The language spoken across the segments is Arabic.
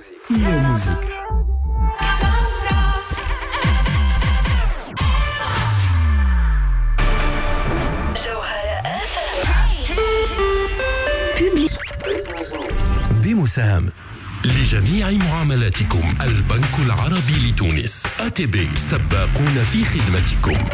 موزيك بمساهمة لجميع معاملاتكم البنك العربي لتونس ATB سباقون في خدمتكم.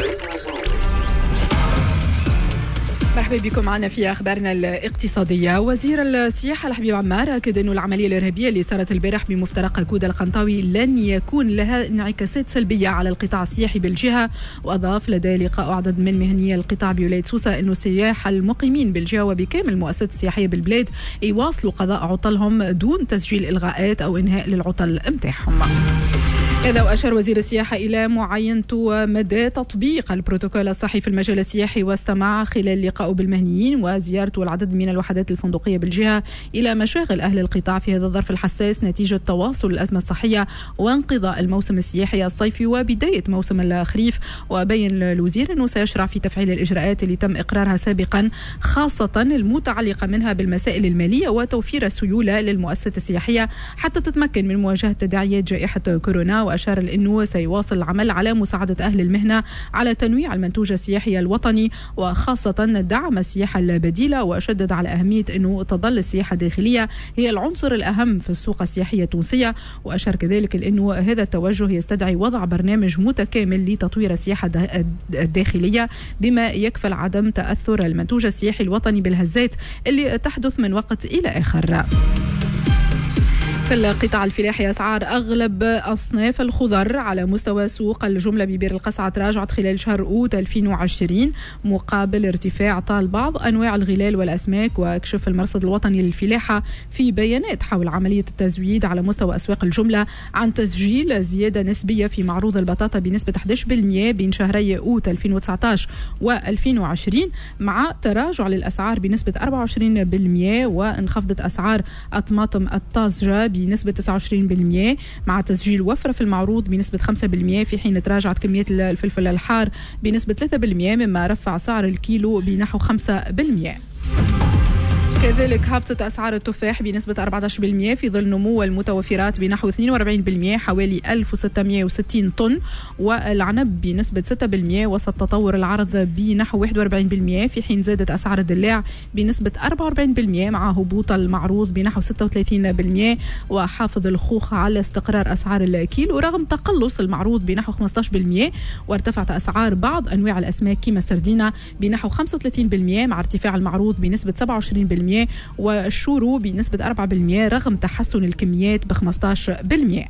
مرحبا بكم معنا في أخبارنا الاقتصادية. وزير السياحة الحبيب عمار أكد أن العملية الإرهابية اللي صارت البارح بمفترق كودا القنطاوي لن يكون لها انعكاسات سلبية على القطاع السياحي بالجهة. وأضاف لدى لقاء عدد من مهنيي القطاع بولاية سوسة أن السياح المقيمين بالجهة وبكامل المؤسسات السياحية بالبلاد يواصلوا قضاء عطلهم دون تسجيل إلغاءات أو إنهاء للعطل متاعهم. هذا وأشار وزير السياحة إلى معاينة مدى تطبيق البروتوكول الصحي في المجال السياحي، واستمع خلال لقائه بالمهنيين وزيارته العدد من الوحدات الفندقية بالجهة إلى مشاغل أهل القطاع في هذا الظرف الحساس نتيجة تواصل الأزمة الصحية وانقضاء الموسم السياحي الصيفي وبداية موسم الخريف. وبين الوزير أنه سيشرع في تفعيل الإجراءات اللي تم إقرارها سابقا، خاصة المتعلقة منها بالمسائل المالية وتوفير سيولة للمؤسسات السياحية حتى تتمكن من مواجهة تداعيات جائحة كورونا. وأشار لأنه سيواصل العمل على مساعدة أهل المهنة على تنويع المنتوج السياحي الوطني وخاصة دعم السياحة البديلة. وشدد على أهمية أنه تظل السياحة الداخلية هي العنصر الأهم في السوق السياحية التونسية. وأشار كذلك لأنه هذا التوجه يستدعي وضع برنامج متكامل لتطوير السياحة الداخلية بما يكفل عدم تأثر المنتوج السياحي الوطني بالهزات اللي تحدث من وقت إلى آخر. في القطاع الفلاحي أسعار أغلب أصناف الخضر على مستوى سوق الجملة ببير القصعة تراجعت خلال شهر أوت 2020 مقابل ارتفاع طال بعض أنواع الغلال والأسماك. وكشف المرصد الوطني للفلاحة في بيانات حول عملية التزويد على مستوى أسواق الجملة عن تسجيل زيادة نسبية في معروض البطاطا بنسبة 11% بين شهري أوت 2019 و2020 مع تراجع للأسعار بنسبة 24%. وانخفضت أسعار الطماطم الطازجة بنسبة 29% مع تسجيل وفرة في المعروض بنسبة 5%، في حين تراجعت كمية الفلفل الحار بنسبة 3% مما رفع سعر الكيلو بنحو 5%. كذلك هبطت أسعار التفاح بنسبة 14% في ظل نمو المتوفرات بنحو 42% حوالي 1660 طن، والعنب بنسبة 6% وسط تطور العرض بنحو 41%، في حين زادت أسعار الدلاع بنسبة 44% مع هبوط المعروض بنحو 36%. وحافظ الخوخ على استقرار أسعار الكيلو رغم تقلص المعروض بنحو 15%. وارتفعت أسعار بعض أنواع الأسماك كما السردينة بنحو 35% مع ارتفاع المعروض بنسبة 27%، والشورو بنسبة 4% رغم تحسن الكميات ب15%.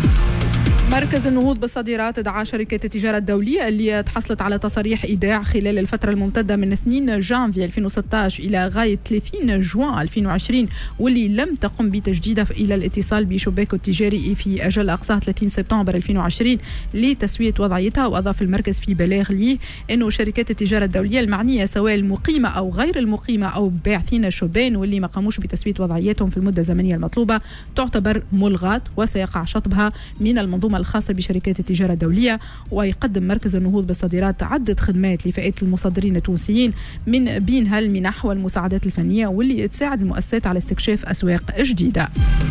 مركز النهوض بالصادرات دعا شركة التجارة الدولية اللي تحصلت على تصاريح إيداع خلال الفترة الممتدة من 2 جانفي 2016 إلى غاية 30 جوان 2020 واللي لم تقم بتجديدها إلى الاتصال بشباكه التجاري في أجل أقصاها 30 سبتمبر 2020 لتسوية وضعيتها. وأضاف المركز في بلاغ ليه أنه شركات التجارة الدولية المعنية سواء المقيمة أو غير المقيمة أو باعثين الشبان واللي ما قاموش بتسوية وضعيتهم في المدة الزمنية المطلوبة تعتبر ملغاة وسيقع شطبها من المنظومة الخاصة بشركات التجارة الدولية. ويقدم مركز النهوض بالصادرات عدة خدمات لفئة المصدرين التونسيين من بينها المنح والمساعدات الفنية واللي تساعد المؤسسات على استكشاف أسواق جديدة.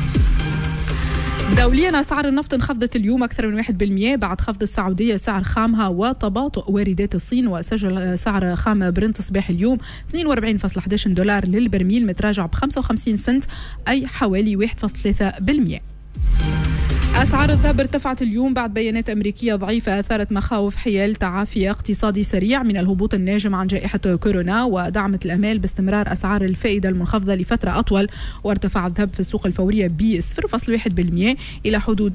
دوليا أسعار النفط انخفضت اليوم أكثر من 1% بعد خفض السعودية سعر خامها وتباطؤ واردات الصين. وسجل سعر خام برنت صباح اليوم 42.11 دولار للبرميل متراجع ب55 سنت أي حوالي 1.3%. أسعار الذهب ارتفعت اليوم بعد بيانات أمريكية ضعيفة أثارت مخاوف حيال تعافي اقتصادي سريع من الهبوط الناجم عن جائحة كورونا، ودعمت الأمال باستمرار أسعار الفائدة المنخفضة لفترة أطول. وارتفع الذهب في السوق الفورية ب 0.1% إلى حدود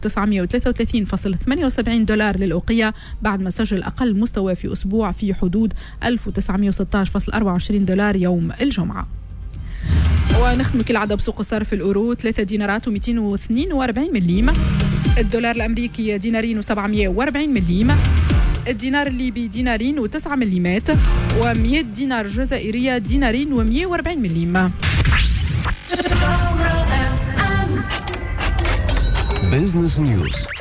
1933.78 دولار للأوقية بعد ما سجل أقل مستوى في أسبوع في حدود 1916.24 دولار يوم الجمعة. ونختم كالعادة بسوق الصرف الأورو 3 دينارات و242 مليم، الدولار الأمريكي دينارين و740 مليم، الدينار الليبي دينارين و9 مليمات، و100 دينار جزائرية دينارين و140 مليم. بيزنس نيوز.